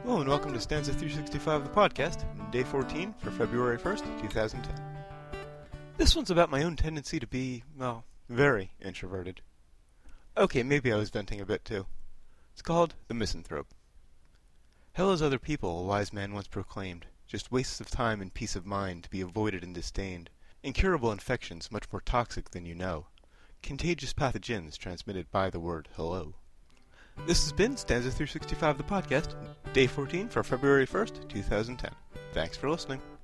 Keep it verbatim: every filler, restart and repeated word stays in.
Hello and welcome to Stanza three sixty-five, the podcast, day fourteen for February first, two thousand ten. This one's about my own tendency to be, well, very introverted. Okay, maybe I was venting a bit too. It's called The Misanthrope. Hell is other people, a wise man once proclaimed, just wastes of time and peace of mind to be avoided and disdained, incurable infections much more toxic than you know, contagious pathogens transmitted by the word hello. This has been Stanza three sixty-five, the podcast, day fourteen for February first, two thousand ten. Thanks for listening.